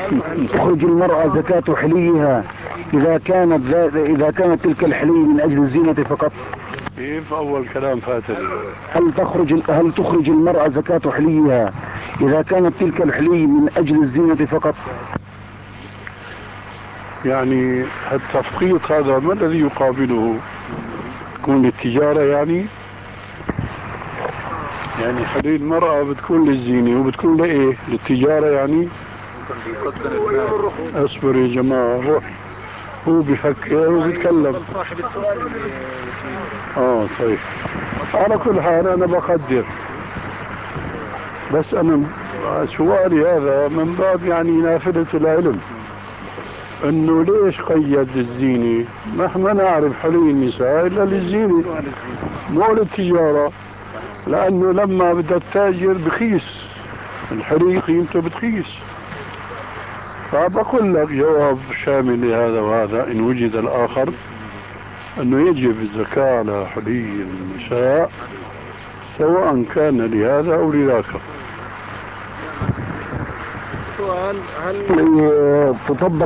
تخرج المرأة زكاة حليها إذا كانت تلك الحلي من أجل الزينة فقط؟ كيف أول كلام فاتني؟ هل تخرج المرأة زكاة حليها إذا كانت تلك الحلي من أجل الزينة فقط؟ يعني التفقيط هذا ما الذي يقابله؟ تكون للتجارة يعني حلي المرأة بتكون للزينة وبتكون لإيه؟ للتجارة يعني. اصبر يا جماعة، هو بيفكر وبيتكلم. طيب، على كل حال أنا بقدر، بس أنا سؤالي هذا من باب نافذة العلم، إنه ليش قيد الزينة؟ مهما نعرف حلي النساء إلا للزينة مو للتجارة، لأنه لما بدك تاجر بخيس، الحلي قيمته بتخيس. فبقول لك جواب شامل لهذا وهذا إن وجد الآخر، أنه يجب الزكاة على حلي النساء سواء كان لهذا أو لذاك. سؤال: هل تطبق